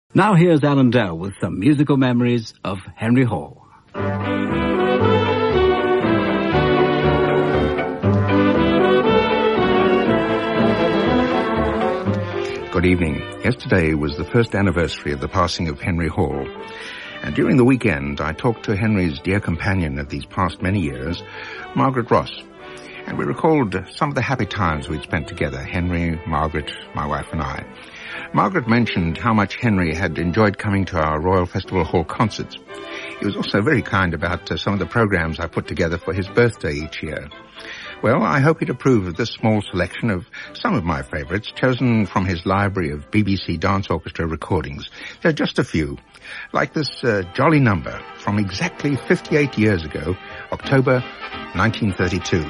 Now here's Alan Dell with some musical memories of Henry Hall. Good evening. Yesterday was the first anniversary of the passing of Henry Hall. And during the weekend, I talked to Henry's dear companion of these past many years, Margaret Ross. And we recalled some of the happy times we'd spent together, Henry, Margaret, my wife and I. Margaret mentioned how much Henry had enjoyed coming to our Royal Festival Hall concerts. He was also very kind about some of the programs I put together for his birthday each year. Well, I hope he'd approve of this small selection of some of my favourites, chosen from his library of BBC Dance Orchestra recordings. There are just a few, like this jolly number from exactly 58 years ago, October 1932.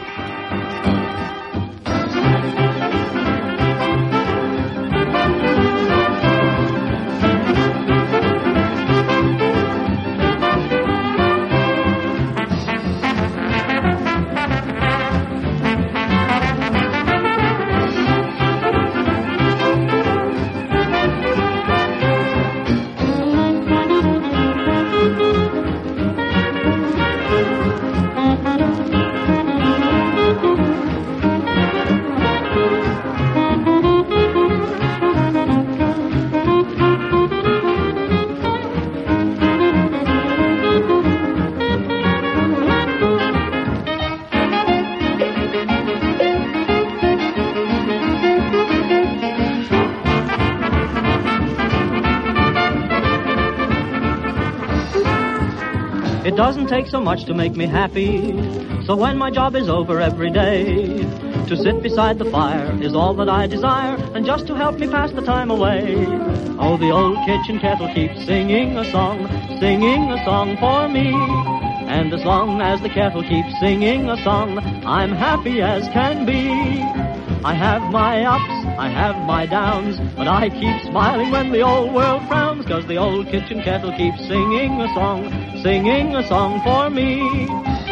It doesn't take so much to make me happy, so when my job is over every day, to sit beside the fire is all that I desire, and just to help me pass the time away. Oh, the old kitchen kettle keeps singing a song for me. And as long as the kettle keeps singing a song, I'm happy as can be. I have my ups, I have my downs, but I keep smiling when the old world frowns, 'cause the old kitchen kettle keeps singing a song for me.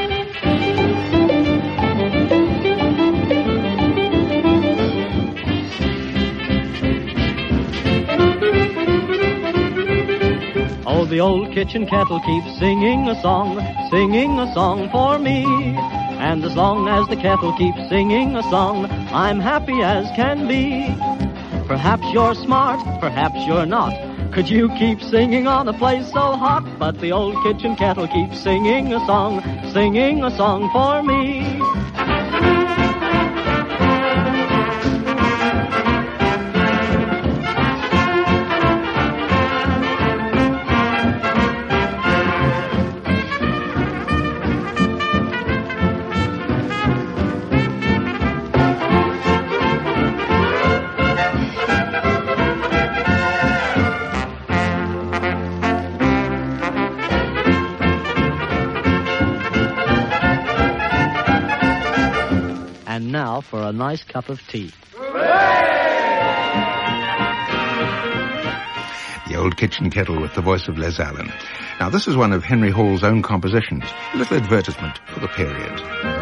Oh, the old kitchen kettle keeps singing a song for me. And as long as the kettle keeps singing a song, I'm happy as can be. Perhaps you're smart, perhaps you're not. Could you keep singing on a place so hot? But the old kitchen kettle keeps singing a song for me. And now for a nice cup of tea. The Old Kitchen Kettle with the voice of Les Allen. Now, this is one of Henry Hall's own compositions, a little advertisement for the period.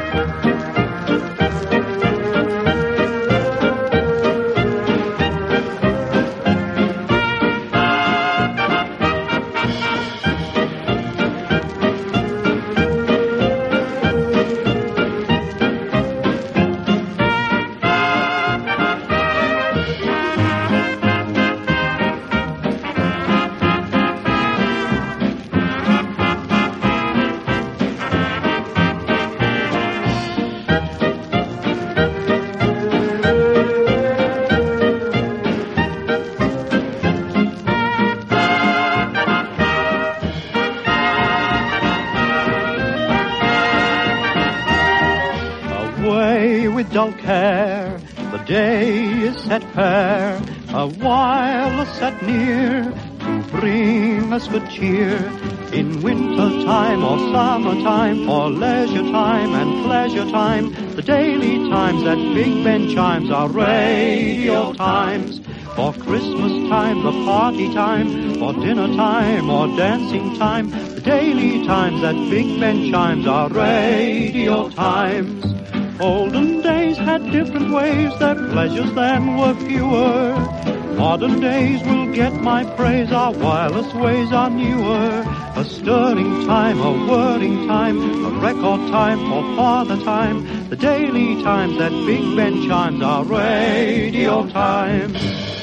With dull care, the day is set fair, a while is set near to bring us good cheer. In winter time or summertime, or leisure time and pleasure time, the daily times at Big Ben chimes are radio times. For Christmas time, the party time, for dinner time or dancing time, the daily times at Big Ben chimes are radio times. Olden days had different ways, their pleasures then were fewer. Modern days will get my praise, our wireless ways are newer. A sterling time, a whirring time, a record time for father time. The daily times that Big Ben chimes are radio times.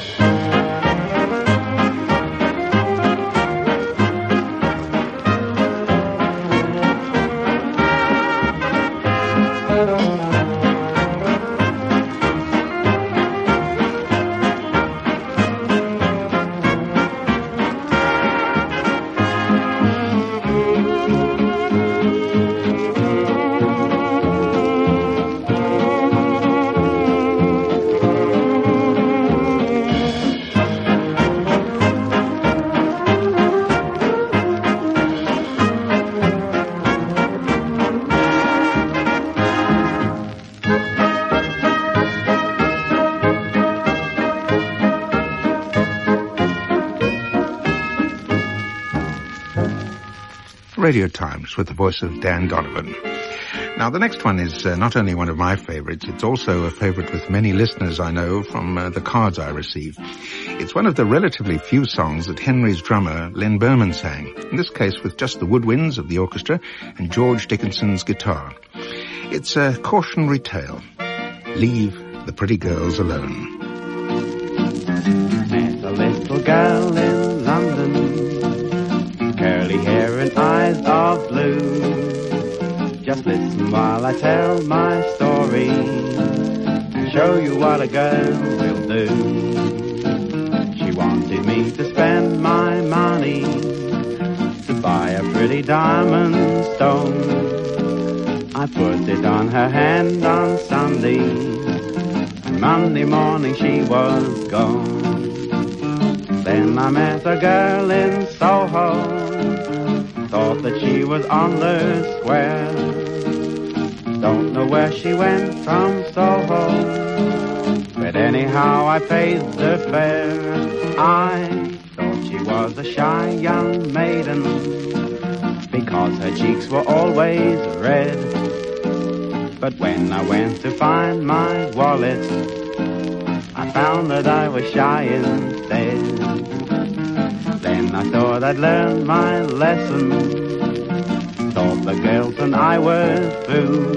Radio Times with the voice of Dan Donovan. Now, the next one is not only one of my favorites, it's also a favorite with many listeners I know from the cards I receive. It's one of the relatively few songs that Henry's drummer, Len Berman, sang, in this case with just the woodwinds of the orchestra and George Dickinson's guitar. It's a cautionary tale. Leave the pretty girls alone. Met a little girl in London, curly hair and eyes of blue. Just listen while I tell my story and show you what a girl will do. She wanted me to spend my money to buy a pretty diamond stone. I put it on her hand on Sunday, and Monday morning she was gone. Then I met a girl in Soho, thought that she was on the square. Don't know where she went from Soho, but anyhow I paid the fare. I thought she was a shy young maiden, because her cheeks were always red. But when I went to find my wallet, I found that I was shy instead. Then I thought I'd learn my lesson, thought the girls and I were through,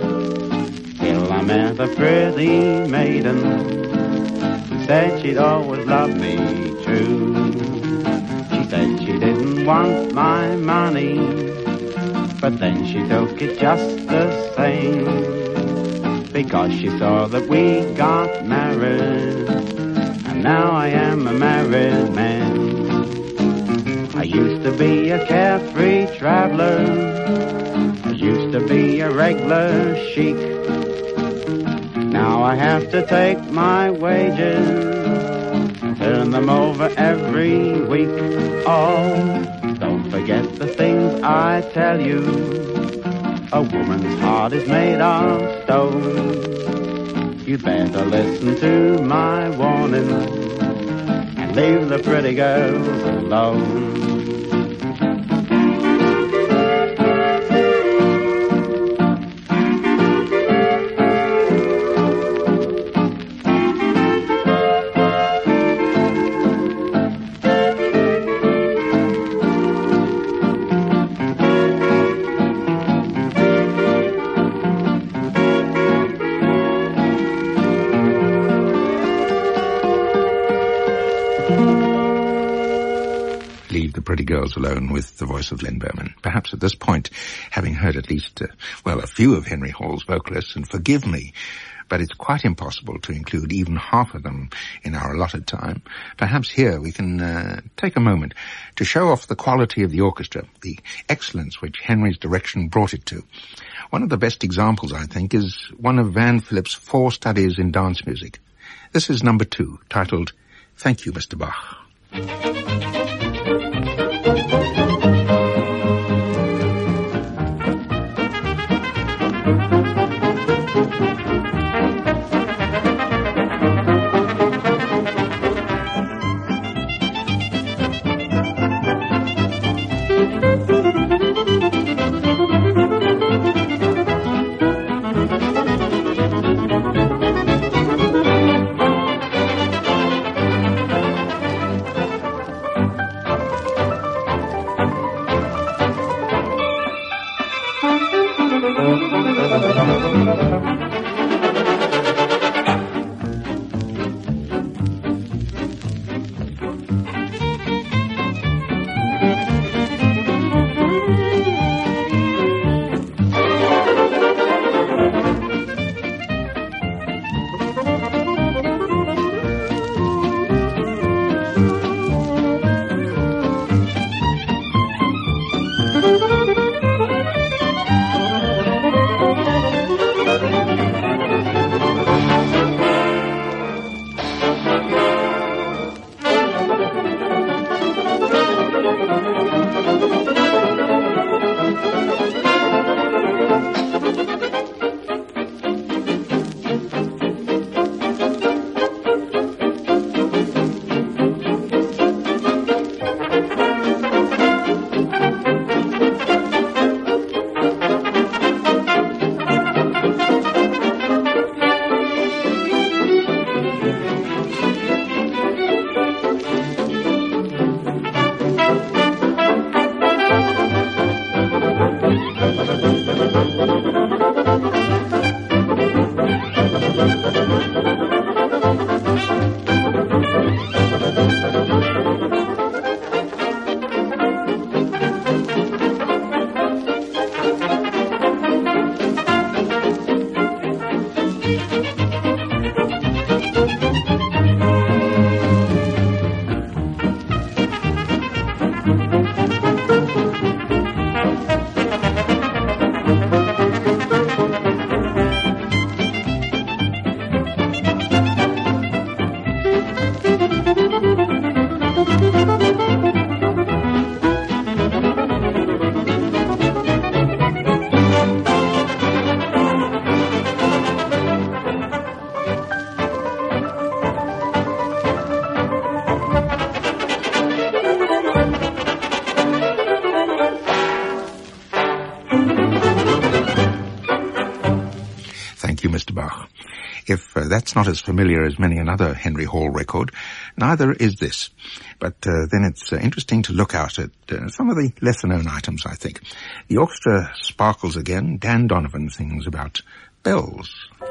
till I met a pretty maiden who said she'd always love me true. She said she didn't want my money, but then she took it just the same, because she saw that we got married, and now I am a married man. I used to be a carefree traveler, I used to be a regular chic. Now I have to take my wages, turn them over every week. Oh, don't forget the things I tell you, a woman's heart is made of stone. You'd better listen to my warning and leave the pretty girls alone. Girls Alone with the voice of Len Berman. Perhaps at this point, having heard at least, a few of Henry Hall's vocalists, and forgive me, but it's quite impossible to include even half of them in our allotted time. Perhaps here we can take a moment to show off the quality of the orchestra, the excellence which Henry's direction brought it to. One of the best examples, I think, is one of Van Philip's 4 studies in dance music. This is number 2, titled Thank You, Mr. Bach. not as familiar as many another Henry Hall record. Neither is this. But then it's interesting to look out at some of the lesser-known items, I think. The orchestra sparkles again. Dan Donovan sings about bells.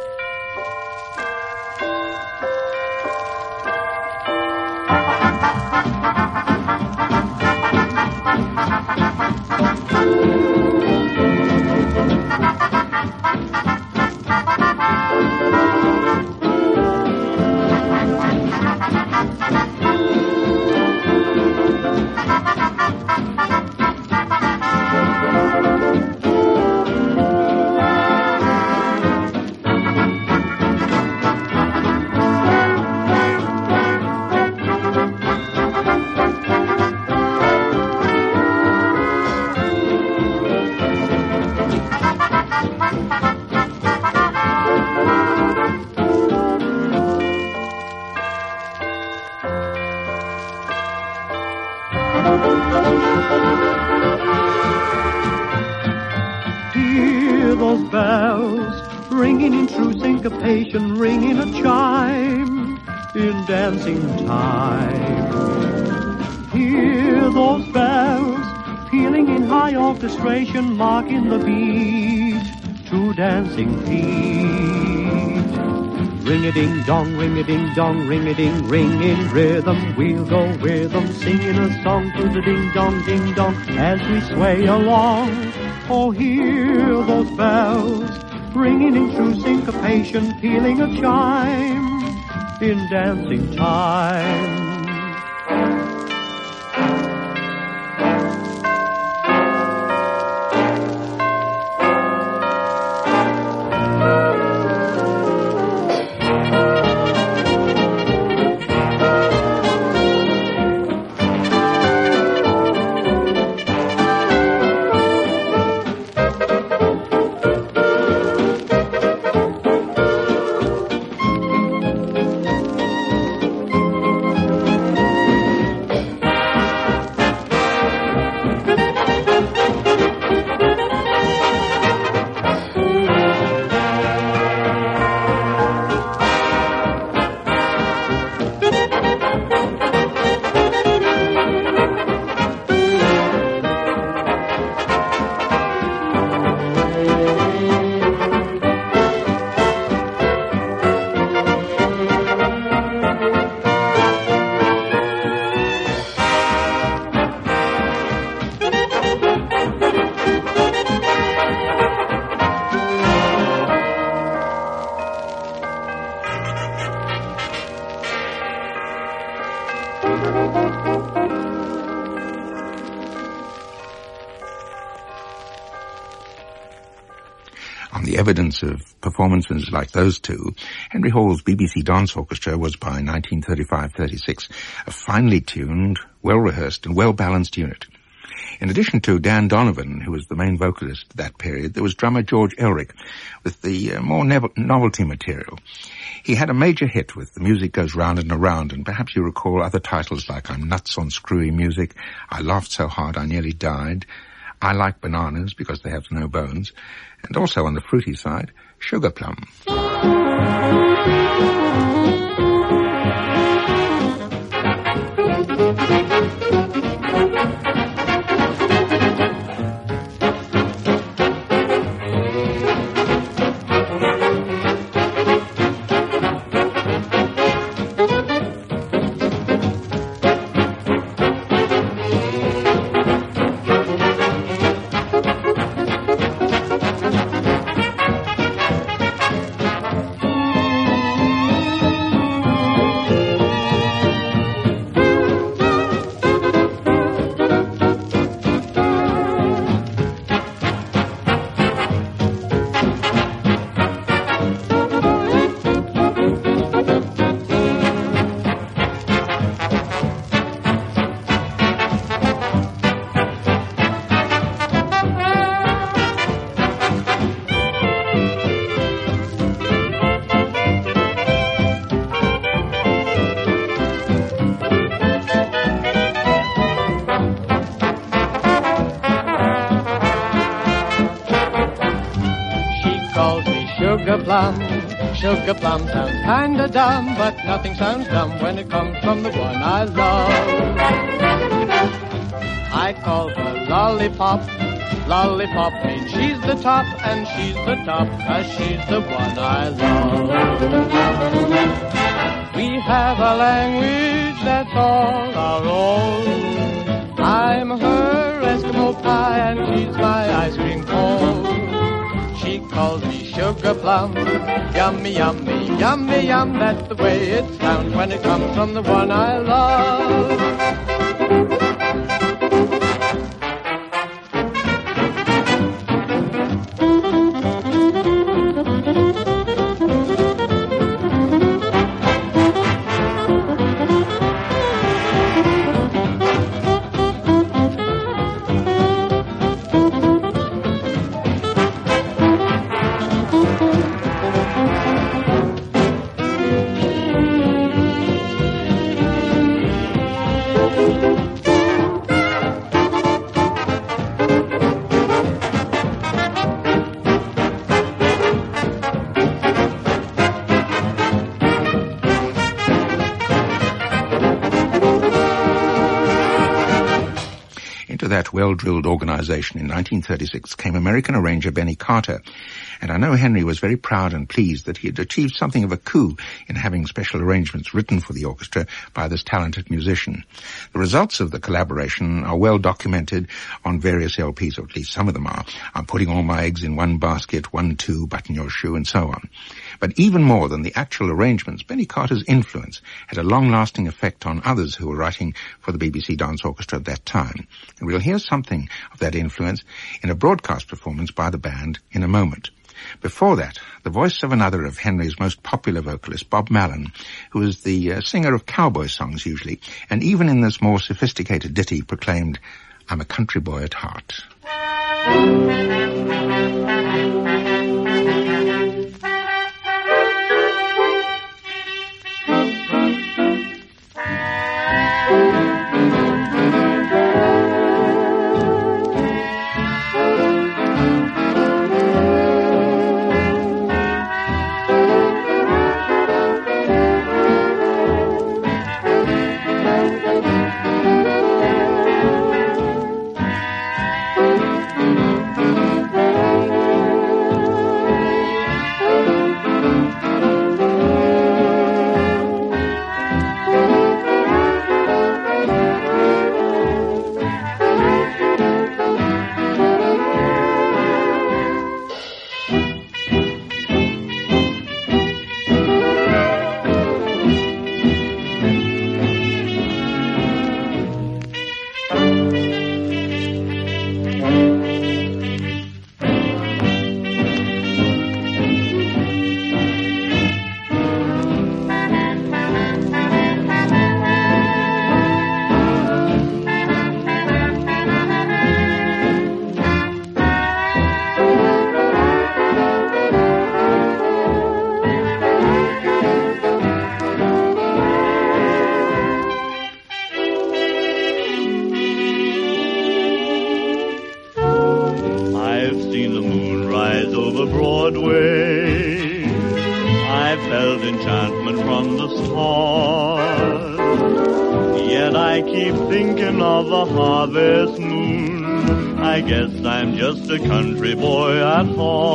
Those bells ringing in true syncopation, ringing a chime in dancing time. Hear those bells pealing in high orchestration, marking the beat to dancing feet. Ring-a-ding-dong, ring-a-ding-dong, ring-a-ding, ring in rhythm. We'll go with them, singing a song to the ding-dong, ding-dong as we sway along. Oh, hear those bells ringing in true syncopation, pealing a chime in dancing time. On the evidence of performances like those two, Henry Hall's BBC Dance Orchestra was by 1935-36 a finely tuned, well-rehearsed and well-balanced unit. In addition to Dan Donovan, who was the main vocalist at that period, there was drummer George Elric with the more novelty material. He had a major hit with The Music Goes Round and Around, and perhaps you recall other titles like I'm Nuts on Screwy Music, I Laughed So Hard I Nearly Died, I Like Bananas Because They Have No Bones, and also on the fruity side, Sugar Plum. Sugar plum, sugar plum sounds kinda dumb, but nothing sounds dumb when it comes from the one I love. I call her Lollipop. Lollipop means she's the top, and she's the top 'cause she's the one I love. We have a language that's all our own. I'm her Eskimo pie, and she's my ice cream cone. She calls me sugar plum. Yummy, yummy, yummy, yum. That's the way it sounds when it comes from the one I love. That well-drilled organization in 1936 came American arranger Benny Carter, and I know Henry was very proud and pleased that he had achieved something of a coup in having special arrangements written for the orchestra by this talented musician. The results of the collaboration are well documented on various LPs, or at least some of them are. I'm Putting All My Eggs in One Basket, 1, 2, Button Your Shoe, and so on. But even more than the actual arrangements, Benny Carter's influence had a long-lasting effect on others who were writing for the BBC Dance Orchestra at that time. And we'll hear something of that influence in a broadcast performance by the band in a moment. Before that, the voice of another of Henry's most popular vocalists, Bob Mallon, who was the singer of cowboy songs usually, and even in this more sophisticated ditty proclaimed, "I'm a country boy at heart." Just a country boy at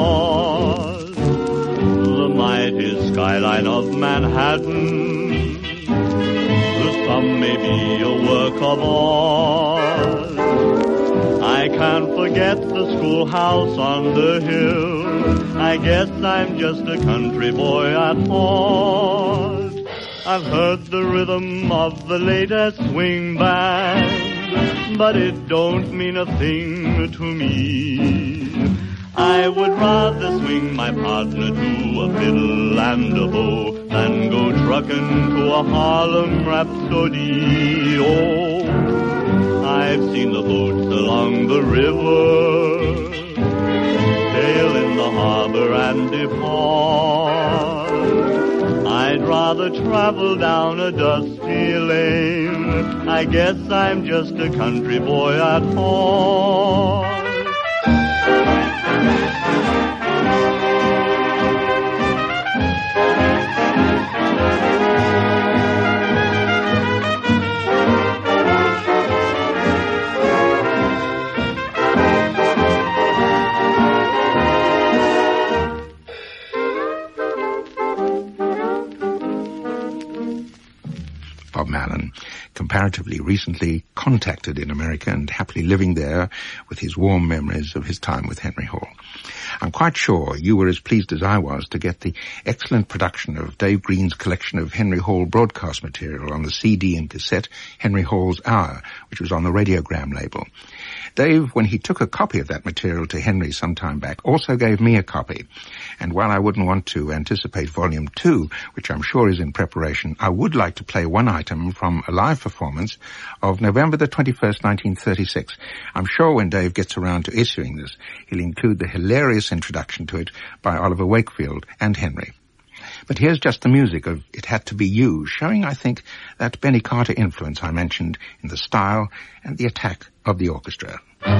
heart. The mighty skyline of Manhattan, to some may be a work of art. I can't forget the schoolhouse on the hill. I guess I'm just a country boy at heart. I've heard the rhythm of the latest swing band, but it don't mean a thing to me. I would rather swing my partner to a fiddle and a bow than go trucking to a Harlem Rhapsody. Oh, I've seen the boats along the river, sail in the harbor and depart. I'd rather travel down a dusty lane. I guess I'm just a country boy at heart. comparatively recently contacted in America and happily living there with his warm memories of his time with Henry Hall. I'm quite sure you were as pleased as I was to get the excellent production of Dave Green's collection of Henry Hall broadcast material on the CD and cassette Henry Hall's Hour, which was on the Radiogram label. Dave, when he took a copy of that material to Henry some time back, also gave me a copy. And while I wouldn't want to anticipate Volume 2, which I'm sure is in preparation, I would like to play one item from a live performance of November the 21st, 1936. I'm sure when Dave gets around to issuing this, he'll include the hilarious introduction to it by Oliver Wakefield and Henry. But here's just the music of It Had to Be You, showing, I think, that Benny Carter influence I mentioned in the style and the attack of the orchestra.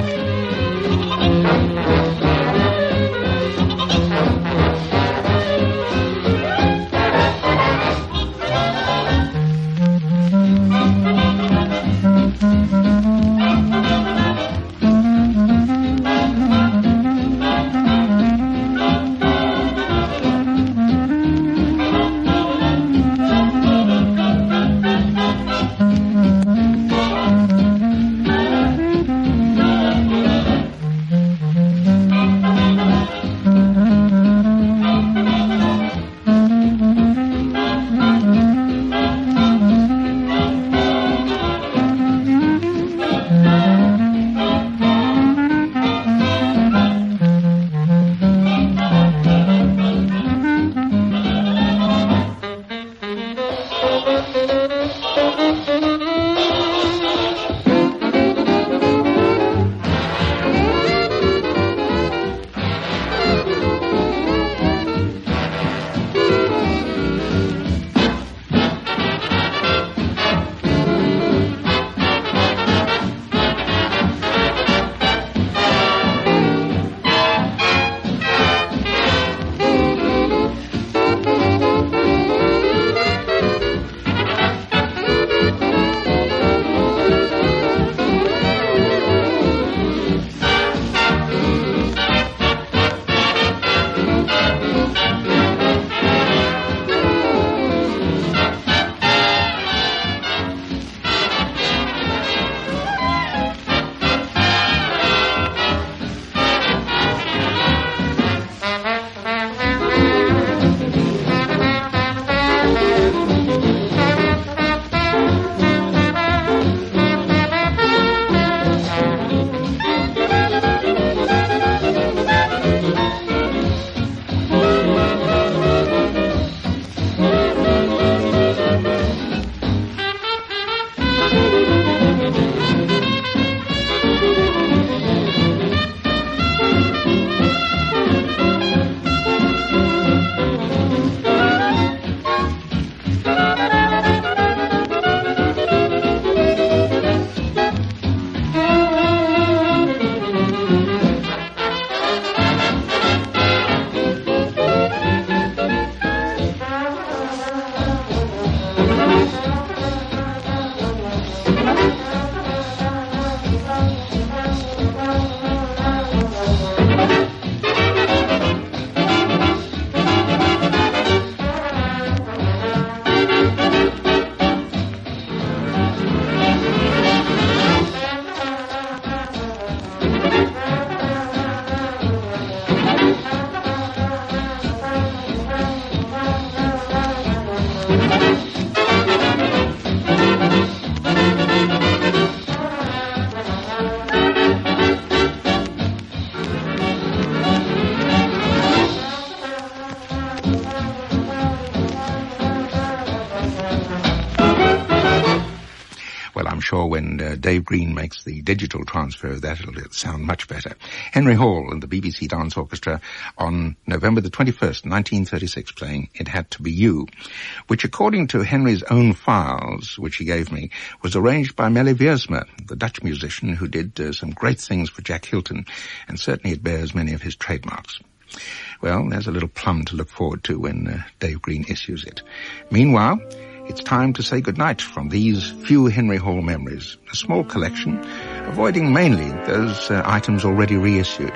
Sure, when Dave Green makes the digital transfer of that, it'll sound much better. Henry Hall and the BBC Dance Orchestra on November the 21st, 1936, playing It Had to Be You, which according to Henry's own files, which he gave me, was arranged by Melly Wiersma, the Dutch musician who did some great things for Jack Hilton, and certainly it bears many of his trademarks. Well, there's a little plum to look forward to when Dave Green issues it. Meanwhile, it's time to say goodnight from these few Henry Hall memories, a small collection, avoiding mainly those items already reissued.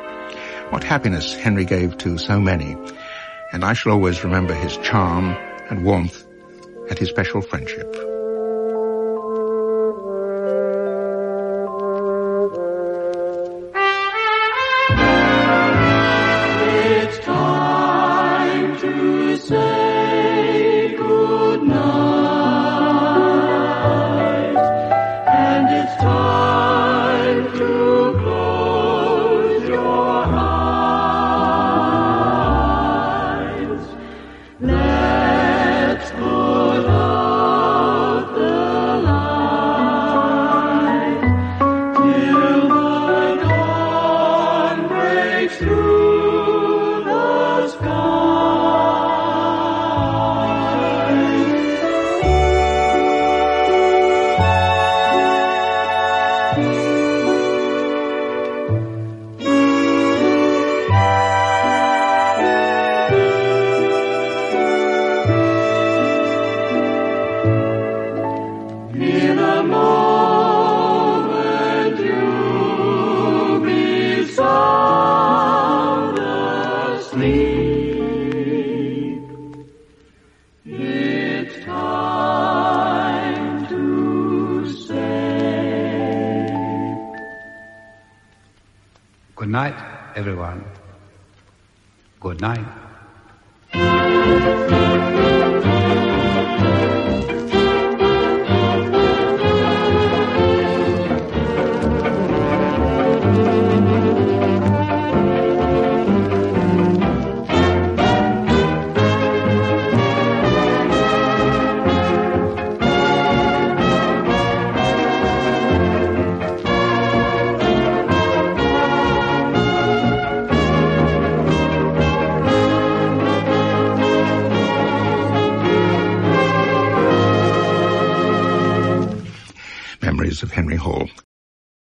What happiness Henry gave to so many, and I shall always remember his charm and warmth and his special friendship. Good night, everyone. Good night. Of Henry Hall.